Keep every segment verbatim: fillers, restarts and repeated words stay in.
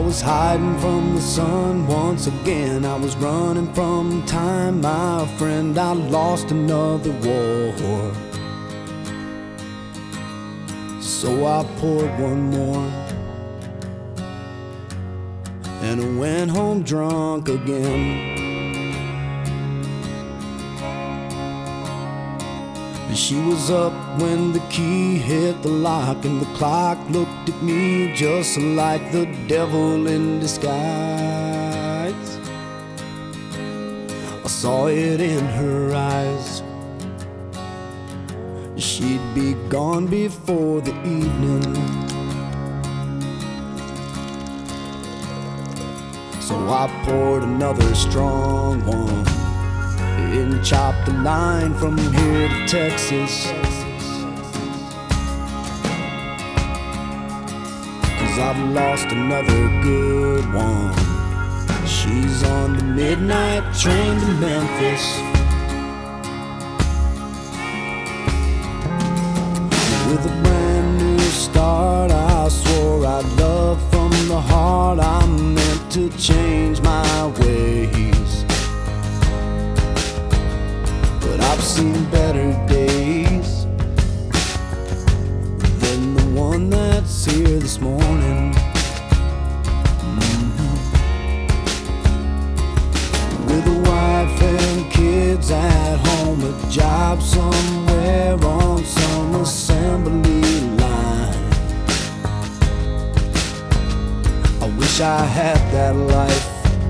was hiding from the sun once again. I was running from time, my friend. I lost another war, so I poured one more, and I went home drunk again. She was up when the key hit the lock, and the clock looked at me just like the devil in disguise. I saw it in her eyes. She'd be gone before the evening, so I poured another strong one and chopped the line from here to Texas. Cause I've lost another good one. She's on the midnight train to Memphis. With a brand new start, I swore I'd love from the heart. I meant to change my ways, but I've seen better days than the one that's here this morning. Mm-hmm. With a wife and kids at home, a job somewhere on some assembly line. I wish I had that life.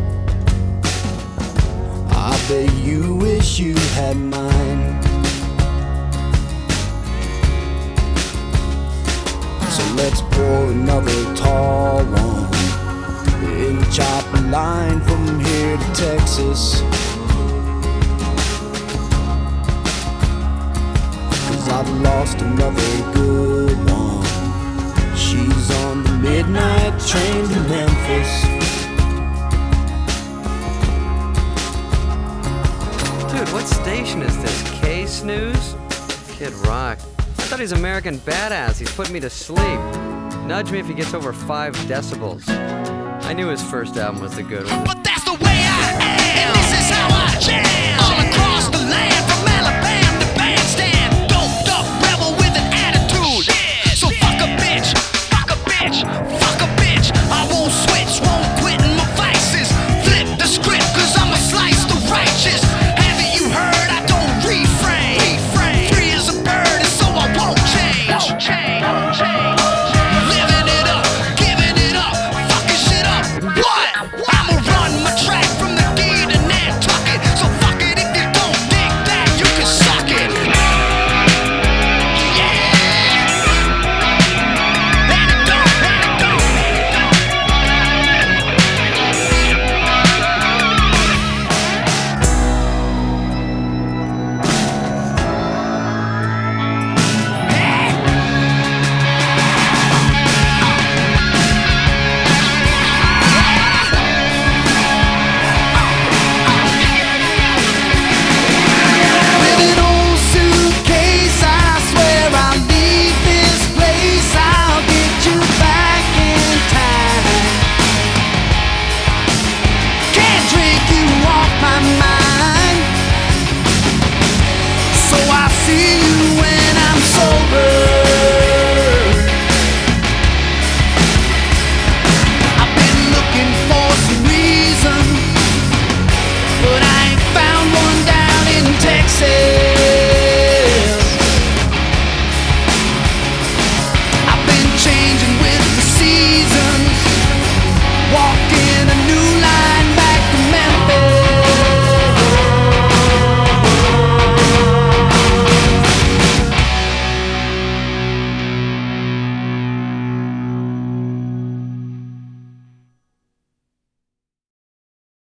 I bet you wish you had mine. So let's pour another tall one and chop a line from here to Texas. Cause I've lost another good one. She's on the midnight train to Memphis. Dude, what station is this? K-Snooze? Kid Rock. I thought he's American Badass. He's putting me to sleep. Nudge me if he gets over five decibels. I knew his first album was the good one.